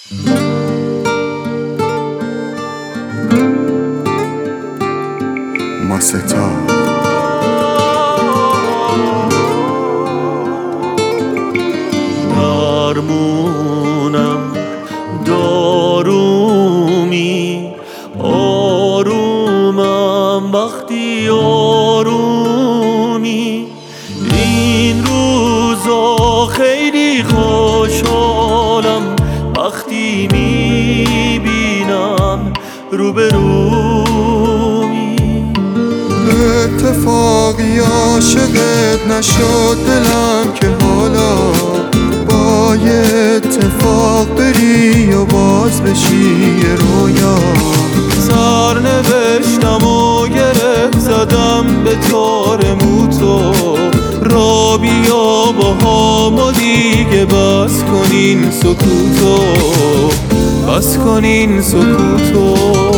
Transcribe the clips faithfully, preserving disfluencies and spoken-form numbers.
ماستا درمونم دارومی، آرومم وقتی آرومی. این روزا خیلی خوشحالم وقتی میبینم روبرومی. اتفاقی عاشقت نشد دلم که حالا با یه اتفاق بری و باز بشی یه رویا. سر نوشتم و گره زدم به تار موتو، را بیا با هم و دیگه بس کنین سکوتو، بس کنین سکوتو.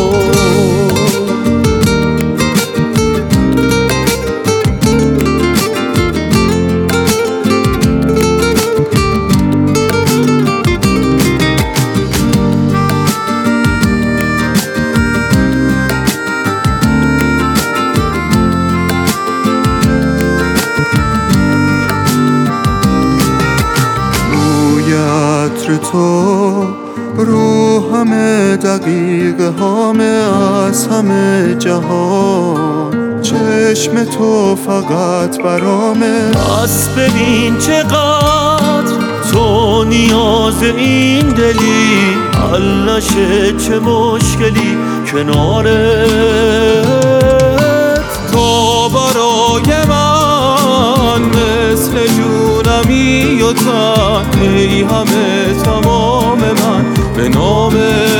عطر تو رو همه دقیقه همه از همه جهان، چشم تو فقط برامه. پس ببین چقدر تو نیاز این دلی، حل نشه چه مشکلی کنارت. تو برای من مثل جونمی و تن، ای همه تمام من به نامت.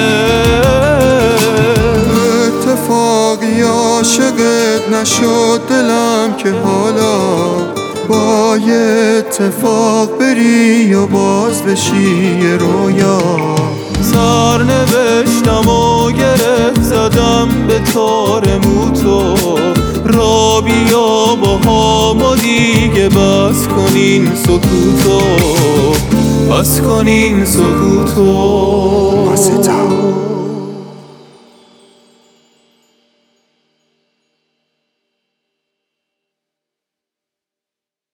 اتفاقی عاشقت نشد دلم که حالا با یه اتفاق بری و باز بشی یه رویا. سر نوشتم و گره زدم به تار موتو، را بیا با هم و دیگه بس کنین سکوتو، بس کنین سکوتو. ماستا